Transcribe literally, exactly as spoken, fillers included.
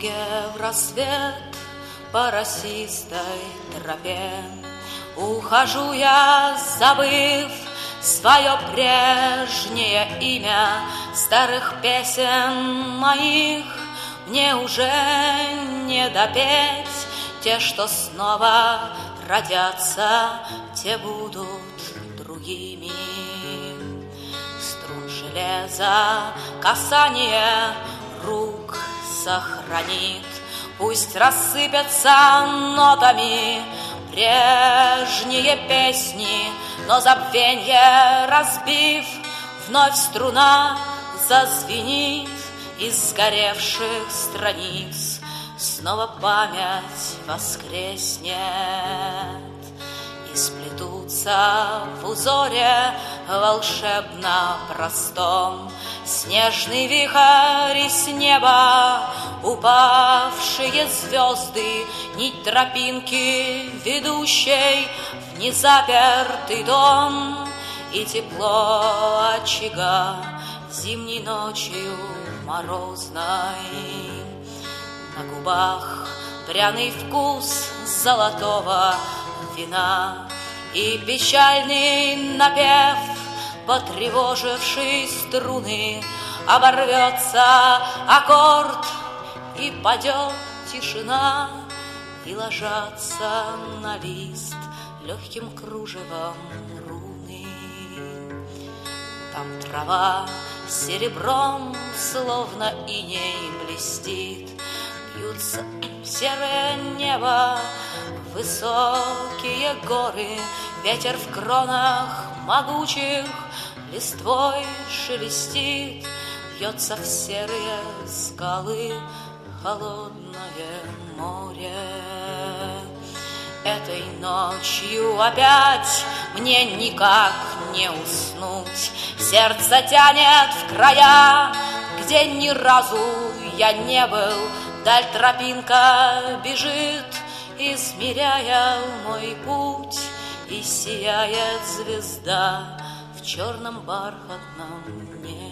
дороге в рассвет по росистой тропе ухожу я, забыв свое прежнее имя. Старых песен моих мне уже не допеть. Те, что снова родятся, те будут другими. Струн железа касание рук сохранит. Пусть рассыпятся нотами прежние песни, но забвенье разбив, вновь струна зазвенит из сгоревших страниц. Снова память воскреснет, и сплетутся в узоре волшебно простом снежный вихрь с неба, упавшие звезды, нить тропинки, ведущей в незапертый дом, и тепло очага зимней ночью морозной. На губах пряный вкус золотого вина и печальный напев, потревоживший струны, оборвется аккорд, и падет тишина, и ложатся на лист легким кружевом руны. Там трава серебром, словно иней, блестит, бьются серое небо, высокие горы, ветер в кронах могучих листвой шелестит, бьется в серые скалы холодное море. Этой ночью опять мне никак не уснуть, сердце тянет в края, где ни разу я не был. Вдаль тропинка бежит, измеряя мой путь, и сияет звезда в черном бархатном небе.